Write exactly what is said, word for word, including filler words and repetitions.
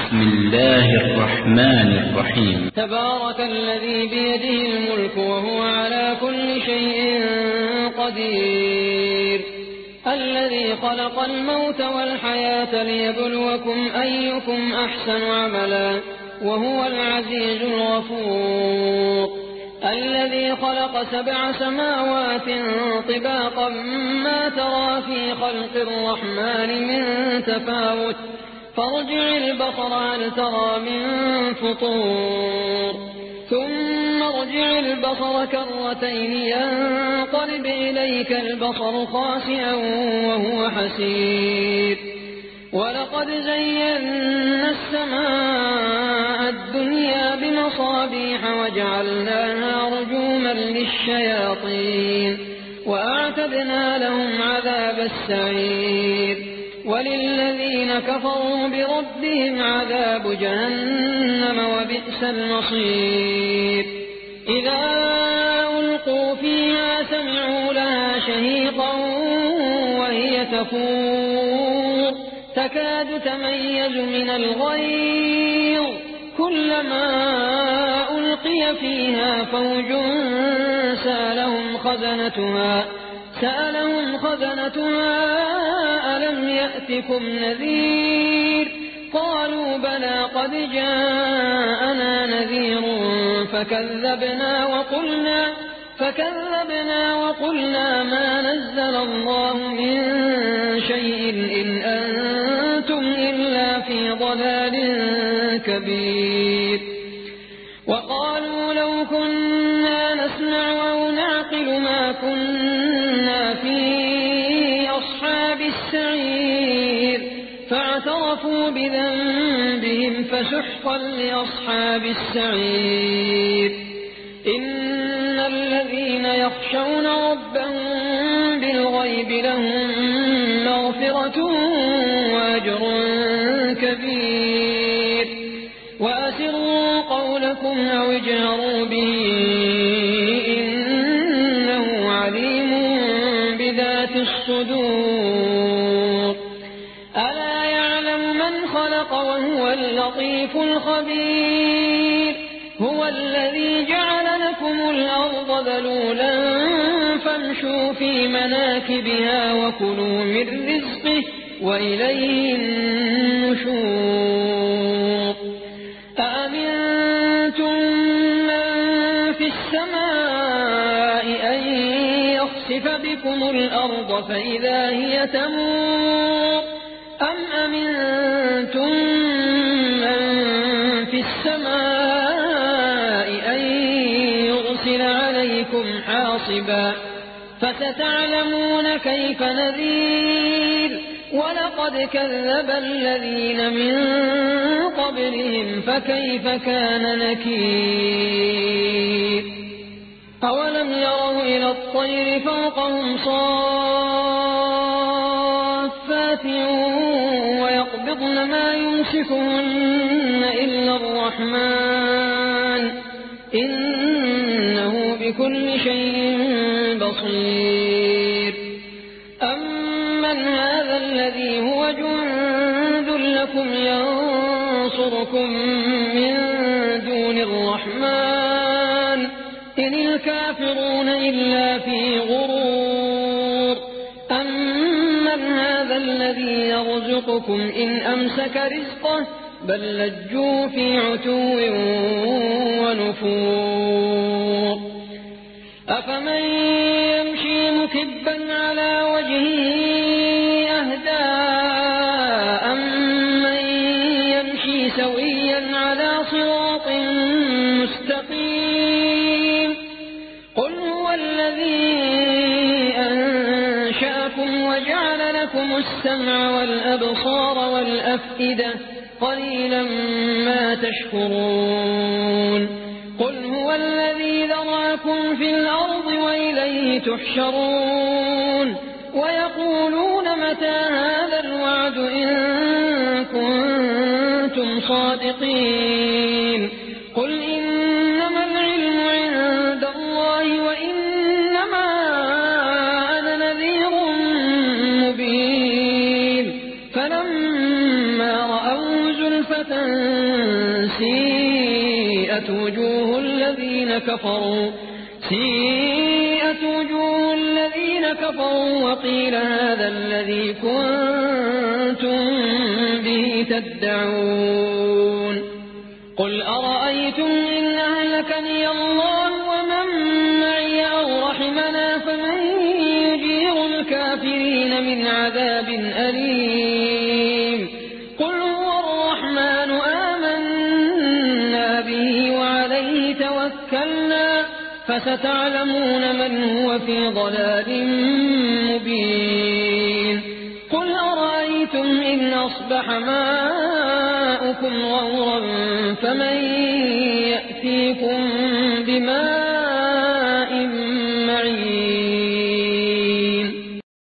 بسم الله الرحمن الرحيم. تبارك الذي بيده الملك وهو على كل شيء قدير، الذي خلق الموت والحياة ليبلوكم أيكم أحسن عملا وهو العزيز الغفور، الذي خلق سبع سماوات طباقا ما ترى في خلق الرحمن من تفاوت، فارجع البصر هل ترى من فطور، ثم ارجع البصر كرتين ينقلب إليك البصر خاسئا وهو حسير، ولقد زينا السماء الدنيا بمصابيح وجعلناها رجوما للشياطين وأعتدنا لهم عذاب السعير، وللذين كفروا بربهم عذاب جهنم وبئس المصير. إذا ألقوا فيها سمعوا لها شهيقا وهي تفور تكاد تميز من الغيظ، كلما ألقي فيها فوج سألهم خزنتها سألهم خزنتها ألم يأتكم نذير؟ قالوا بلى قد جاءنا نذير فكذبنا وقلنا فكذبنا وقلنا ما نزل الله من شيء إن أنتم إلا في ضلال كبير. وقالوا لو كنا نسمع أو نعقل ما كنا في أصحاب السعير، فاعترفوا بذنبهم فسحقا لأصحاب السعير. إن الذين يخشون ربهم بالغيب لهم مغفرة وأجر كبير، وأسروا قولكم أو اجهروا به إنه عليم بذات الصدور. ألا يعلم من خلق وهو اللطيف الخبير، هو الذي جعل لكم الأرض ذلولا فامشوا في مناكبها وكلوا من رزقه وإليه النشور. أأمنتم من في السماء أن يخسف بكم الأرض فإذا هي تمور، أم أمنتم من في السماء أن يرسل عليكم حاصبا، فستعلمون كيف نذير. ولقد كذب الذين من قبلهم فكيف كان نكير. أولم يروا إلى الطير فوقهم صافات ويقبضن ما يمسكهن إلا الرحمن إنه بكل شيء بصير. أمن هذا الذي هو جند لكم ينصركم من دون الرحمن إن الكافرون إلا في غرور. أمن هذا الذي يرزقكم إن أمسك رزقه بل لجوا في عتو ونفور. أفمن يمشي مكبا على وجهه أهدى أمن يمشي سويا على صراط مستقيم؟ قل هو الذي أنشأكم وجعل لكم السمع والأبصار والأفئدة قليلا ما تشكرون. قل هو الذي ذرأكم في الأرض وإليه تحشرون. ويقولون متى هذا الوعد إن كنتم صادقين. قل إنما العلم عند الله وإنما أنا نذير مبين. فلما رأوا زلفة سيئت وجوه الذين كفروا سيئت وجوه الذين كفروا وقيل هذا الذي كنتم به تدعون قل أرأيتم إن أهلكني الله ومن معي أو رحمنا فمن يجير الكافرين من عذاب أليم قل هو الرحمن آمنا به وعليه توكلنا فستعلمون من هو في ضلال مبين قل أرأيتم إن أصبح ماؤكم غورا فمن يأتيكم بماء